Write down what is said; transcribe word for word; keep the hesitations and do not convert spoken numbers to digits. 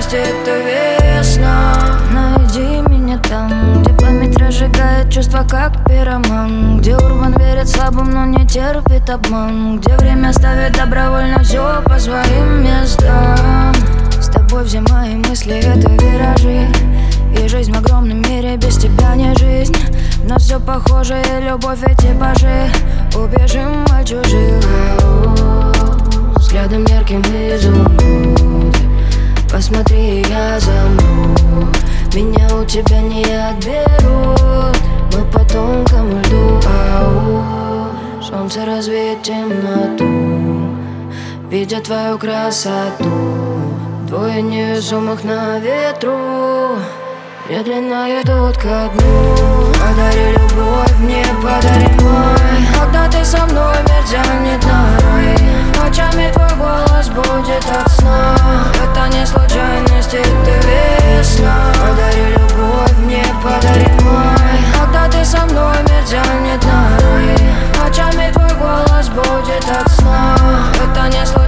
случайность, это весна. Найди меня там, где память разжигает чувства, как пироман, где урбан верит слабым, но не терпит обман, где время ставит добровольно все по своим местам. С тобой все мои мысли — это виражи, и жизнь в огромном мире без тебя не жизнь. На все похоже, и любовь, и типажи. Убежим от чужих, взглядом ярким изумруд. Посмотри, я замру, меня у тебя не отберут. Мы по тонкому льду, ау. Солнце развеет темноту, видя твою красоту. Двое невесомых на ветру медленно идут ко дну. Подари любовь мне, подари мой. Когда ты со мной, мир тянет на рай. Ночами твой голос будет от сна. Это не случайность, это весна. Подари любовь мне, подари мой. Когда ты со мной, мир тянет на рай. Ночами твой голос будет от сна. Это не случайность.